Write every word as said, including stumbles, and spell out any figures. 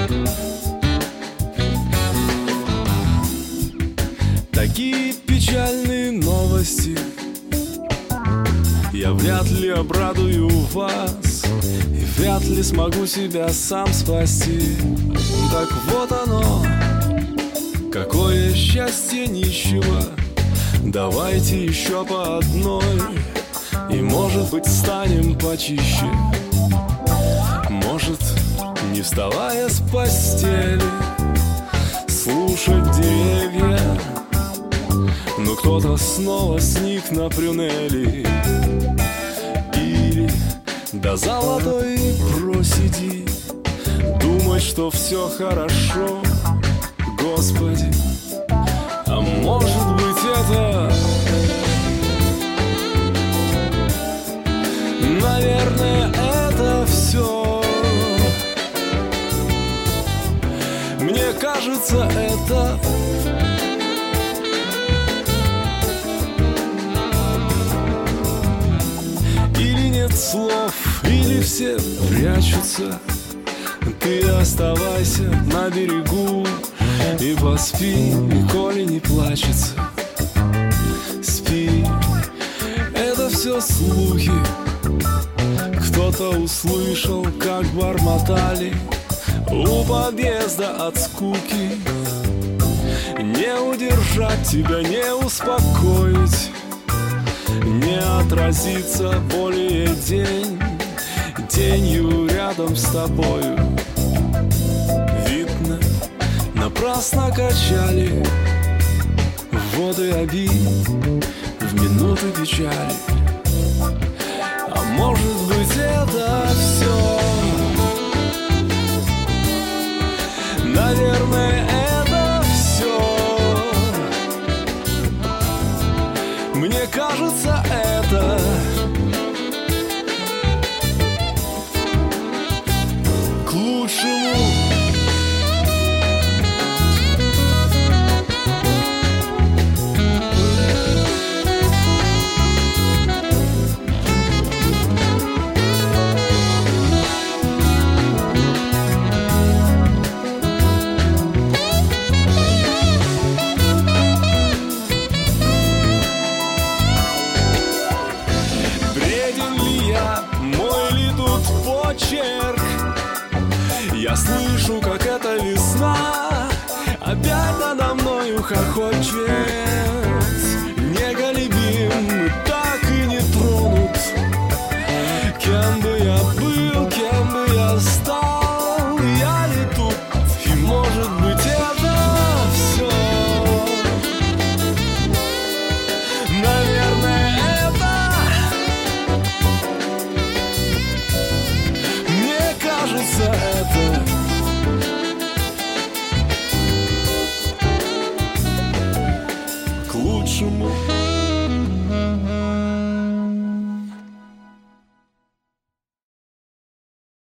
Такие печальные новости я вряд ли обрадую вас, и вряд ли смогу себя сам спасти. Так вот оно, какое счастье нищего. Давайте еще по одной, и, может быть, станем почище. Может, не вставая с постели, слушать деревья. Но кто-то снова сник на прюнели. Или до золотой просиди, думать, что все хорошо, Господи. А может быть, это, наверное, это все. Мне кажется, это или нет слов, или все прячутся. Ты оставайся на берегу и поспи, коли не плачется. Спи, это все слухи. Кто-то услышал, как бормотали у подъезда от скуки. Не удержать тебя, не успокоить, не отразиться более день тенью рядом с тобою. Видно, напрасно качали воды обид в минуты печали. А может быть, это все, наверное, это все. Мне кажется, это к лучшему. Я слышу, как эта весна опять надо мною хохочет.